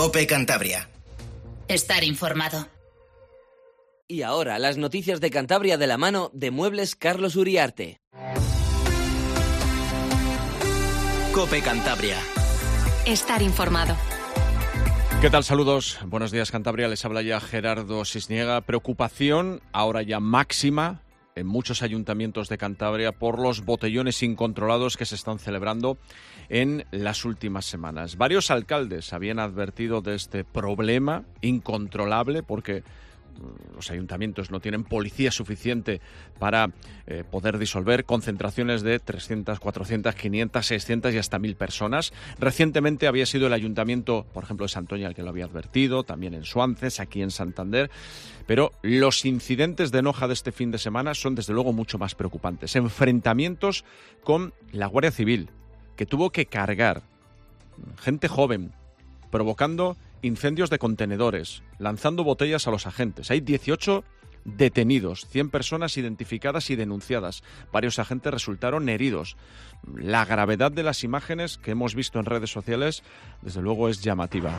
COPE Cantabria. Estar informado. Y ahora, las noticias de Cantabria de la mano de Muebles Carlos Uriarte. COPE Cantabria. Estar informado. ¿Qué tal? Saludos. Buenos días, Cantabria. Les habla ya Gerardo Cisniega. Preocupación, ahora ya máxima, en muchos ayuntamientos de Cantabria por los botellones incontrolados que se están celebrando en las últimas semanas. Varios alcaldes habían advertido de este problema incontrolable porque los ayuntamientos no tienen policía suficiente para poder disolver concentraciones de 300, 400, 500, 600 y hasta 1000 personas. Recientemente había sido el ayuntamiento, por ejemplo, de Santoña el que lo había advertido, también en Suances, aquí en Santander, pero los incidentes de Noja de este fin de semana son desde luego mucho más preocupantes. Enfrentamientos con la Guardia Civil, que tuvo que cargar gente joven, provocando incendios de contenedores, lanzando botellas a los agentes. Hay 18 detenidos, 100 personas identificadas y denunciadas. Varios agentes resultaron heridos. La gravedad de las imágenes que hemos visto en redes sociales, desde luego, es llamativa.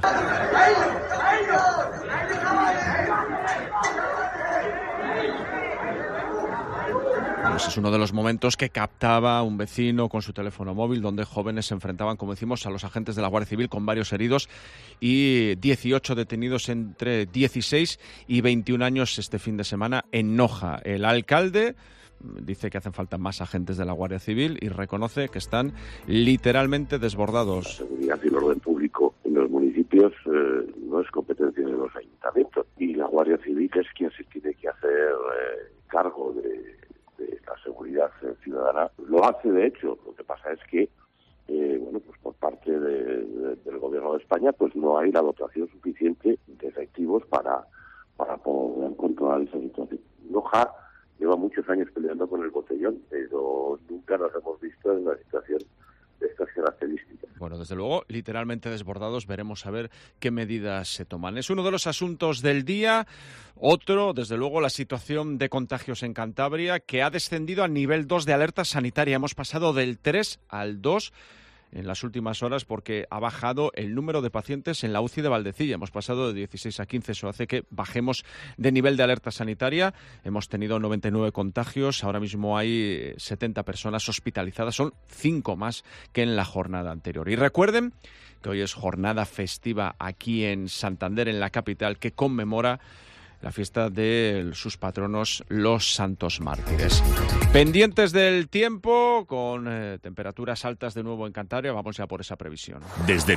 Pues es uno de los momentos que captaba un vecino con su teléfono móvil, donde jóvenes se enfrentaban, como decimos, a los agentes de la Guardia Civil con varios heridos y 18 detenidos entre 16 y 21 años este fin de semana en Noja. El alcalde dice que hacen falta más agentes de la Guardia Civil y reconoce que están literalmente desbordados. La seguridad y el orden público en los municipios no es competencia de los ayuntamientos, y la Guardia Civil es quien se tiene que hacer cargo de la seguridad ciudadana. Lo hace, de hecho. Lo que pasa es que pues por parte del Gobierno de España pues no hay la dotación suficiente de efectivos para poder controlar esa situación. Noja lleva muchos años peleando con el botellón, pero nunca nos hemos visto en una situación de estas características. Bueno, desde luego, literalmente desbordados. Veremos a ver qué medidas se toman. Es uno de los asuntos del día. Otro, desde luego, la situación de contagios en Cantabria, que ha descendido al nivel 2 de alerta sanitaria. Hemos pasado del 3 al 2 en las últimas horas porque ha bajado el número de pacientes en la UCI de Valdecilla. Hemos pasado de 16 a 15, eso hace que bajemos de nivel de alerta sanitaria. Hemos tenido 99 contagios, ahora mismo hay 70 personas hospitalizadas, son 5 más que en la jornada anterior. Y recuerden que hoy es jornada festiva aquí en Santander, en la capital, que conmemora la fiesta de sus patronos, los Santos Mártires. Pendientes del tiempo, con temperaturas altas de nuevo en Cantabria, vamos ya por esa previsión. Desde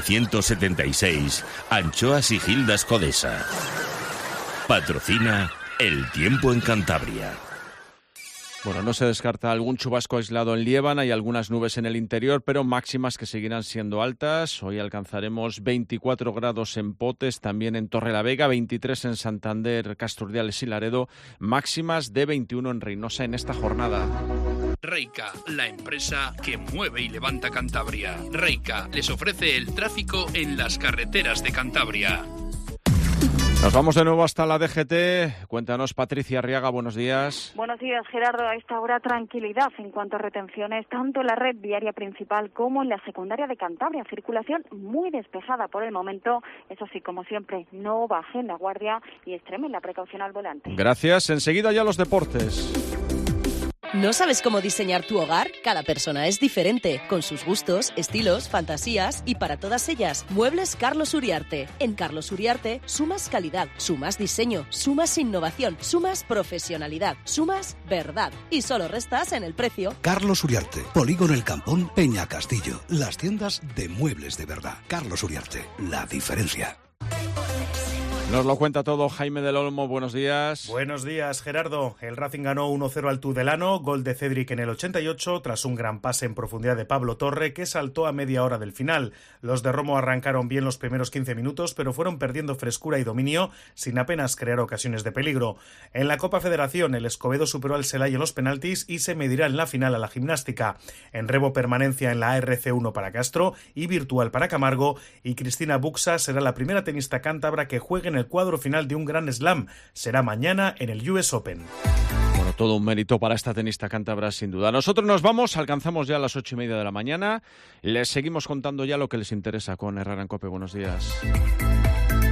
1976, Anchoas y Gildas Codesa. Patrocina el tiempo en Cantabria. Bueno, no se descarta algún chubasco aislado en Liébana y algunas nubes en el interior, pero máximas que seguirán siendo altas. Hoy alcanzaremos 24 grados en Potes, también en Torrelavega, 23 en Santander, Casturdiales y Laredo, máximas de 21 en Reynosa en esta jornada. Reica, la empresa que mueve y levanta Cantabria. Reica les ofrece el tráfico en las carreteras de Cantabria. Nos vamos de nuevo hasta la DGT. Cuéntanos, Patricia Arriaga, buenos días. Buenos días, Gerardo. A esta hora, tranquilidad en cuanto a retenciones, tanto en la red viaria principal como en la secundaria de Cantabria. Circulación muy despejada por el momento. Eso sí, como siempre, no bajen la guardia y extremen la precaución al volante. Gracias. Enseguida ya los deportes. ¿No sabes cómo diseñar tu hogar? Cada persona es diferente, con sus gustos, estilos, fantasías, y para todas ellas, Muebles Carlos Uriarte. En Carlos Uriarte sumas calidad, sumas diseño, sumas innovación, sumas profesionalidad, sumas verdad, y solo restas en el precio. Carlos Uriarte, Polígono El Campón, Peña Castillo, las tiendas de muebles de verdad. Carlos Uriarte, la diferencia. Nos lo cuenta todo Jaime del Olmo, buenos días. Buenos días, Gerardo. El Racing ganó 1-0 al Tudelano, gol de Cédric en el 88, tras un gran pase en profundidad de Pablo Torre, que saltó a media hora del final. Los de Romo arrancaron bien los primeros 15 minutos, pero fueron perdiendo frescura y dominio, sin apenas crear ocasiones de peligro. En la Copa Federación, el Escobedo superó al Celaya en los penaltis y se medirá en la final a la Gimnástica. En remo, permanencia en la ARC1 para Castro y virtual para Camargo, y Cristina Buxa será la primera tenista cántabra que juegue en el cuadro final de un Grand Slam. Será mañana en el US Open. Bueno, todo un mérito para esta tenista cántabra, sin duda. Nosotros nos vamos, alcanzamos ya las 8:30 de la mañana. Les seguimos contando ya lo que les interesa con Herrera en COPE. Buenos días.